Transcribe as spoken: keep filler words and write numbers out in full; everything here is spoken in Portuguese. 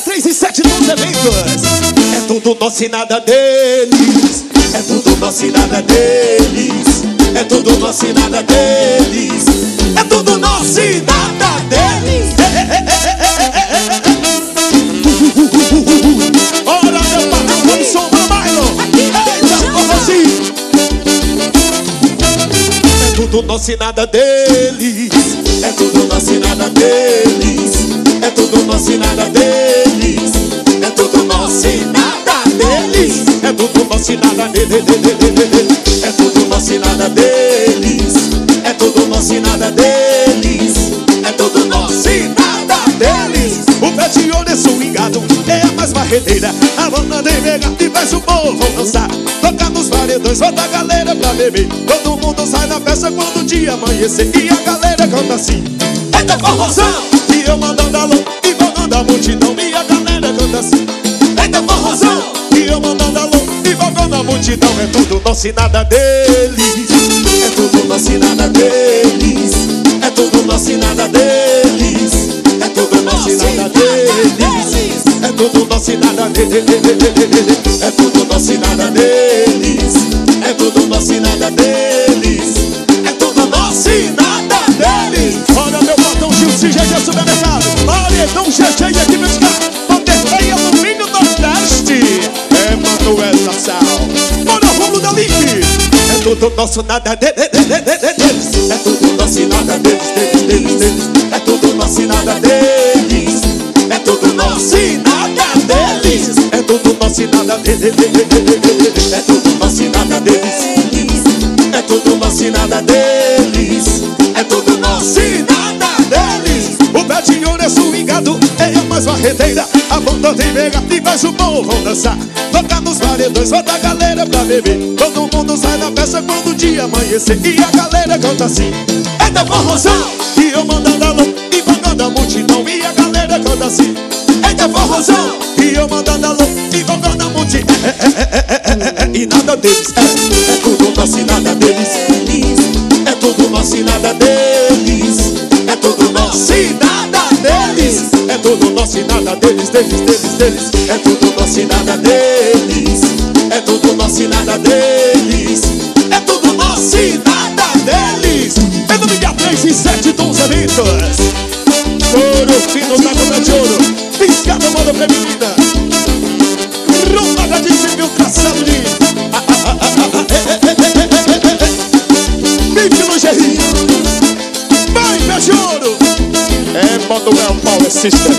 três e sete nos eventos. É tudo nosso e nada deles. É tudo nosso e nada deles. É tudo nosso e nada deles. É tudo nosso e nada deles. Ora, meu patrão, Robson Mamailo. Eita, forrozinho. É tudo nosso e nada deles. É tudo nosso e nada deles. É tudo nosso e nada deles. É tudo nosso e nada deles. É tudo nosso e nada deles. É tudo nosso e nada deles. É tudo nosso e nada deles. É tudo nosso e nada deles. O pé de ouro é swingado, é a mais barreteira. A banda de mega e faz o povo dançar. Toca nos paredões, bota a galera pra beber. Todo mundo sai da festa quando o dia amanhecer. E a galera canta assim: eita forrozão! E eu mandando alô e mandando a multidão. E a galera canta assim: eita forrozão! E eu mandando alô e mandando a multidão. É tudo nosso e nada deles. É tudo nosso e nada deles. É tudo nosso e nada deles. É tudo nosso e nada deles. É tudo nosso e nada deles. É tudo nosso e nada deles. É tudo nosso e nada deles. É tudo nosso e nada deles. Olha meu botão Gil, C G G Supermercado. Olha então G G aqui pra buscar. Vanderlei Alumínio Nordeste. É Manuel Nassau. Bora rumo da Link. É tudo nosso nada deles. É tudo nosso e nada deles, deles, deles, deles. É tudo nosso e nada deles. É tudo nosso e nada deles. É tudo nosso e nada deles. É tudo nosso e nada deles. É tudo nosso e nada deles. É tudo nosso e nada deles. O pé de ouro é swingado, é a mais barreteira. A banda tem mega e faz o povo dançar. Toca nos paredões, bota a galera pra beber. Todo mundo sai da festa quando o dia amanhecer. E a galera canta assim: eita forrozão! E eu mandando alô e mandando a multidão. E a galera canta assim: eita forrozão! E eu mandando alô e mandando a multidão. É, é, é, é, é, é, e nada deles. É, é tudo nosso e nada deles. É tudo nosso e nada deles. É tudo nosso e nada deles. É tudo nosso e nada deles, deles, deles, deles. É tudo nosso e nada deles. É tudo nosso e nada deles. É tudo nosso e nada deles. É no dia três e sete dos eventos. Ouro fino da Cobra de Ouro. Piscada moda feminina. Roubada de civil traçado de Vive lingerie. Vai, pé de ouro. É Manuel Power System.